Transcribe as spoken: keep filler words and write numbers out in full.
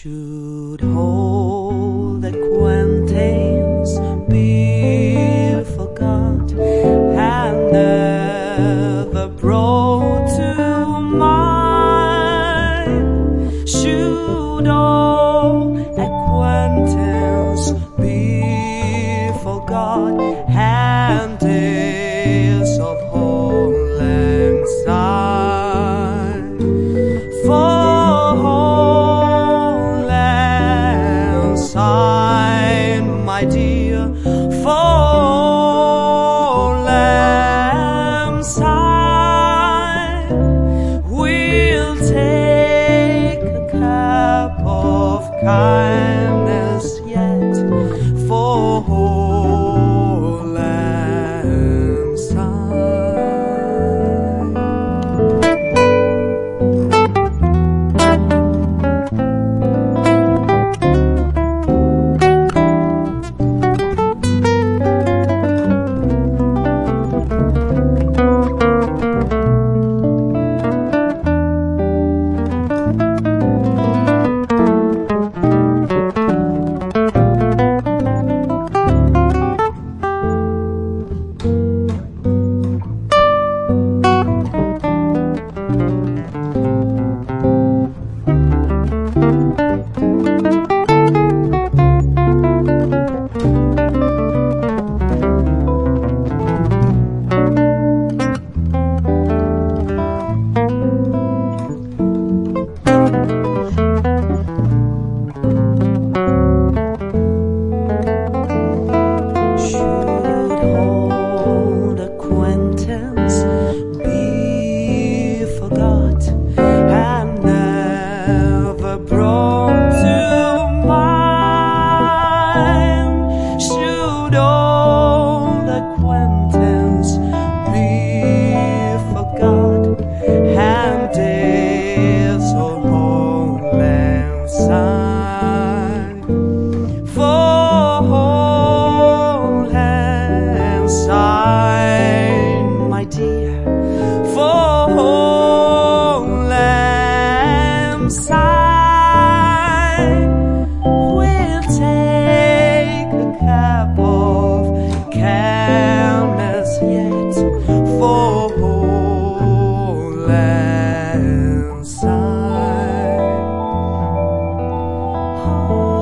Should old acquaintance be forgot and never brought to mind? Should old acquaintance be forgot and days of whole lang syne? For my dear, for Lang Syne, we'll take a cup of kindness yet for Lang Syne. We'll take a cup of kindness yet for Lang Syne.